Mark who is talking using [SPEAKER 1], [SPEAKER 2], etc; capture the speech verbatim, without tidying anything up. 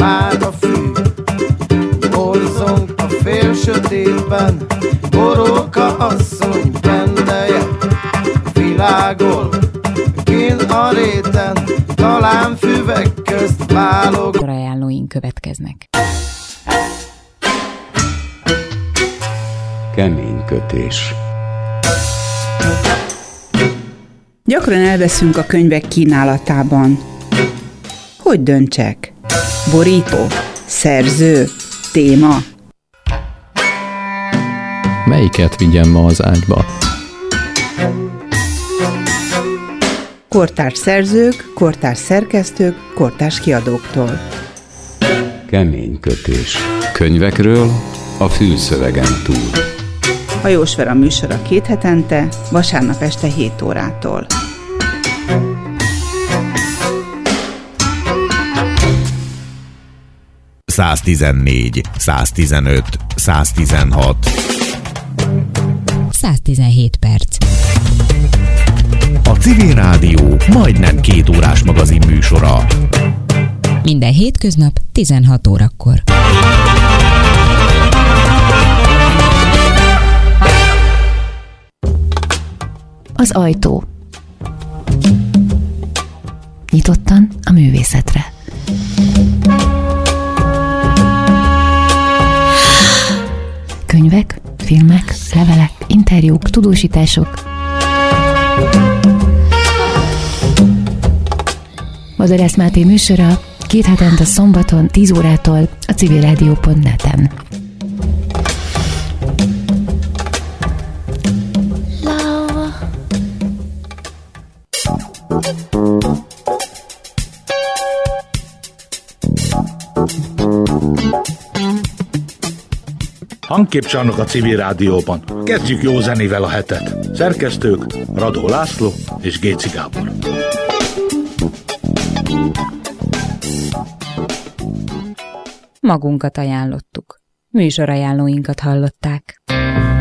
[SPEAKER 1] vág a fű, borzong a fél sötétben, Boróka asszony pendeje világol, kín a réten, talán füvek közt válog.
[SPEAKER 2] Ajánlóink következnek.
[SPEAKER 3] Kemény kötés.
[SPEAKER 4] Gyakran elveszünk a könyvek kínálatában. Hogy döntsek? Borító? Szerző? Téma?
[SPEAKER 5] Melyiket vigyem ma az ágyba?
[SPEAKER 4] Kortárs szerzők, kortárs szerkesztők, kortárs kiadóktól.
[SPEAKER 3] Kemény kötés. Könyvekről a fülszövegen túl.
[SPEAKER 4] Hajós Vera műsora két hetente, vasárnap este hét órától.
[SPEAKER 6] száztizennégy, száztizenöt, száztizenhat.
[SPEAKER 2] száztizenhét perc.
[SPEAKER 6] A Civil Rádió majdnem két órás magazin műsora.
[SPEAKER 2] Minden hétköznap tizenhat órakor.
[SPEAKER 7] Az ajtó. Nyitottan a művészetre. Könyvek, filmek, levelek, interjúk, tudósítások. Madarász Máté műsora két hetente szombaton tíz órától a civilrádió pont net-en.
[SPEAKER 8] Hangképcsarnok a Civil Rádióban. Kezdjük jó zenével a hetet. Szerkesztők Radó László és Géci Gábor.
[SPEAKER 2] Magunkat ajánlottuk. Műsorajánlóinkat hallották.